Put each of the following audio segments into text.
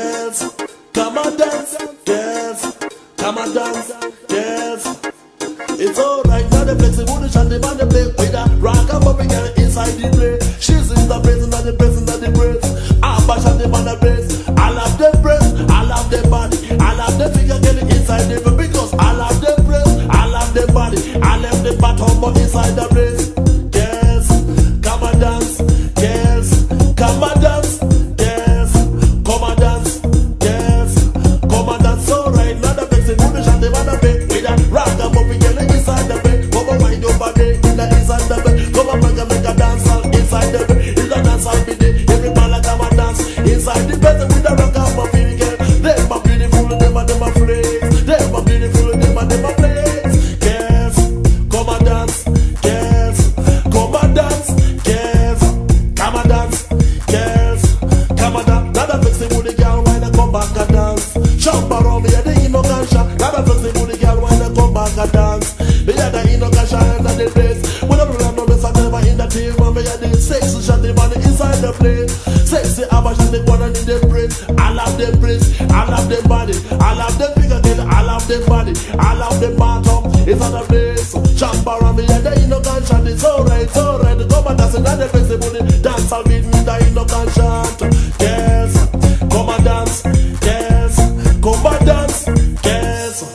girls, come and dance, girls, come and dance, girls. It's alright, now the flexible, the shanty man, the play with a rock and bobby girl inside the play. She's in the brace, not the brace, not the brace. I'm a shanty man, the brace. I love the brace, I love the body, I love the figure girl inside the brace. Because I love the brace, I love the body, I love the bottom but inside the brace. Girls, come and dance, girls, come and dance, girls, come and dance, girls, come and dance. Alright, now the flexible, the shanty man, the play with a rock and bobby girl inside the bed. Come on, wind your body in the inside the bed. Come on, make a dance all inside the bed. It's a dance all the day. Every man like come and dance inside the bed with a rock and bobby girl. Them are beautiful, them are flames. Them are beautiful, them are flames. Girls, come and dance. Girls, come and dance. Girls, come and dance. Girls, come and dance. Now the flexible the girl when I come back and dance. Jump around me, I think you know can shot. Now the flexible the girl when I come back and dance. Me a the ino can shine at the place. When I run no mess I never in the team. Me a the sexy shot the money inside the place. Sexy abash and the one in the brace. I love them brace, I love them body, I love them figure girl, I love them body, I love them bottom. It's on the place. Jump around me a the ino can shot. It's alright, it's alright. Come and dance in the flexible dance. I'll beat me the ino can shot. Yes, come and dance. Yes, come and dance. Yes.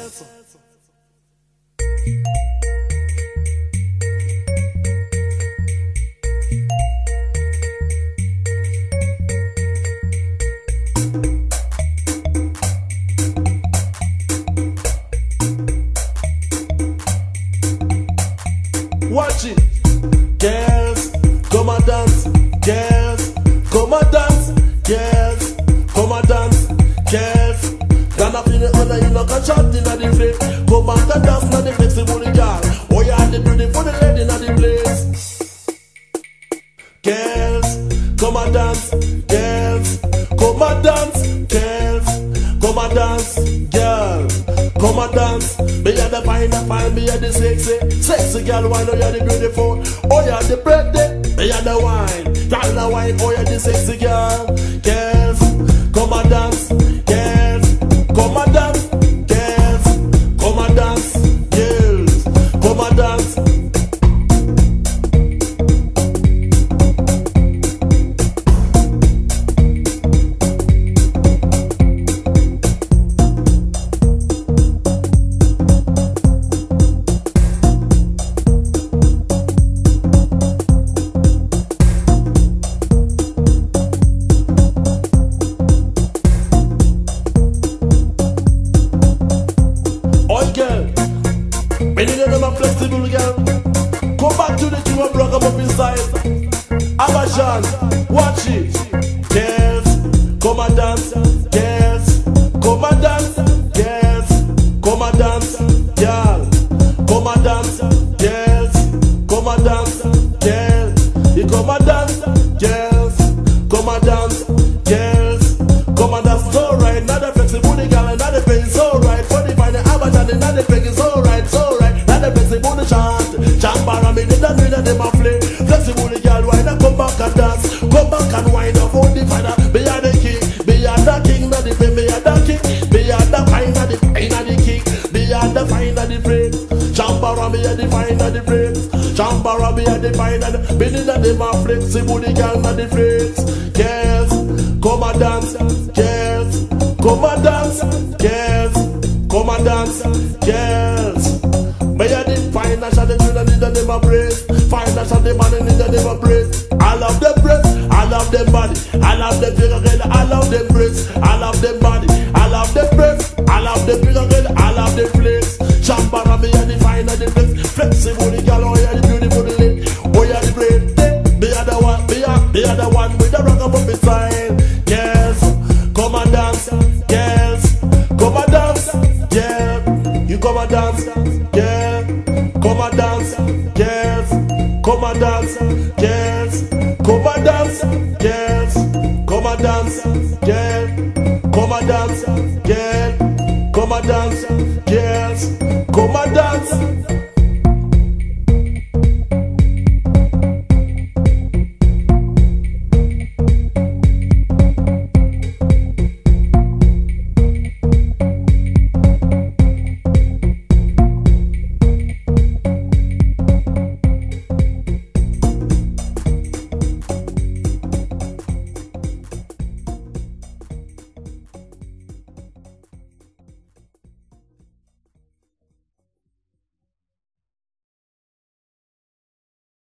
Watch it, girls, come and dance, girls, come and dance, girls, come and dance, girls. Gonna feel it when you knock a shot in the face. Come and dance, not the flexible girl. Oh yeah, the beautiful lady in the place. Girls, come and dance, girls, come and dance, girls, come and dance, girls. Come and dance, me a the fine, me a the sexy girl, why no you the beautiful, oh you the pretty, me a the wine, girl the wine, oh you the sexy girl, girls, come and dance, girls, come and dance, girls, come and dance, girls, come and dance. Me need them a flexible girl. Come back to the team and block them up inside. Abashan, watch it. Girls, come and dance. Girls, come and dance. Girls, come and dance. Girl, come and dance. Girls, come and dance. Girls, you come and dance. Girls, come and dance. Girls, come and dance. It's alright. Not the flexible girl and not the pain. It's alright. For the fine Abashan and not the pain. It's alright. It's alright. Flexible the chant, jump around me, they don't know that they ma play. Flexible the girl, why not come back and dance? Come back and wind up on the final. Be a the king, be a the king, not the play. Be a the king, be a the fine, not the fine, not the king. Be a the fine, not the play. Jump around me, a the fine, not the play. Jump around me, a the fine, not the play. Be the ma flexible the girl, not the flex. Girls, come and dance. Girls, come and dance. Girls, come and dance. Girls. Me a the financial, the children need the name of praise. Financial, the money need the name of praise. I love them breath, I love them body, I love them figure girl, I love them breath, I love them body, I love them breath, I love them figure girl, I love them place. Jump around me and the fine and the place. Flexible the girl, oh yeah the beautiful the lady, oh yeah the great. Be a the one, be a the one with the rock up beside. Girls, come and dance, girls, come and dance, yeah, you come and dance, yeah. Come and dance, girls. Come and dance, girls. Come and dance, girls. Come and dance, girls. Come and dance, girls. Come and dance, girls. Come and dance.